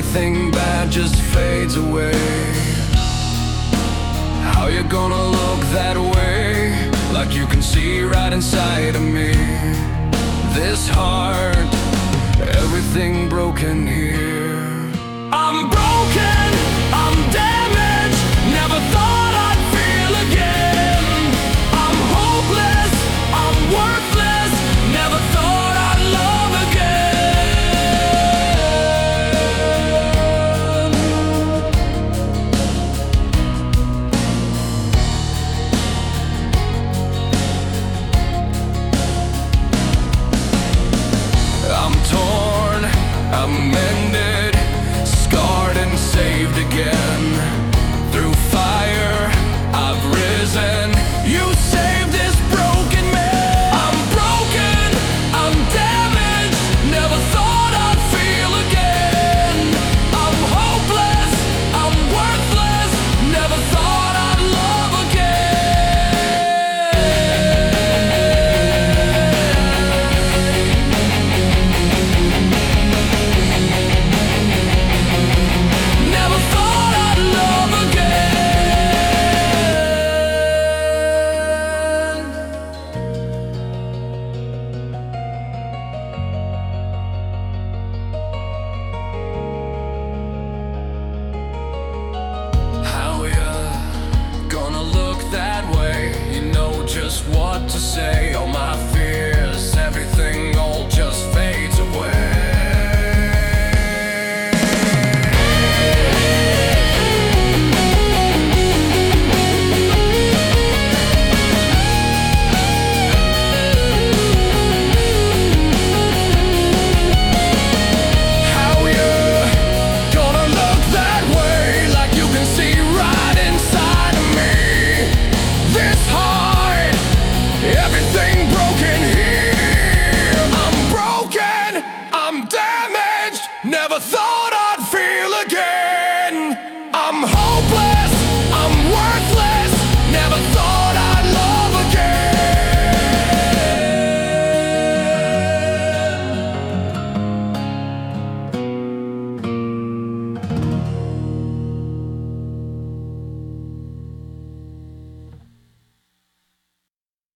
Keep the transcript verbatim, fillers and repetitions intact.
everything bad just fades away. How you gonna look that way, like you can see right inside of me? This heart, everything broken here. I'm broken, I'm damaged, never thought I'd feel again. I'm hopeless, I'm worthless, never thought I'd love again. I'm torn, I'm mended, scarred and saved again. Through fire, I've risen. You saved this broken man. I'm broken, I'm damaged, never thought I'd feel again. I'm hopeless, I'm worthless, never thought I'd love Never thought I'd love again. How ya gonna look that way? You know just what to say.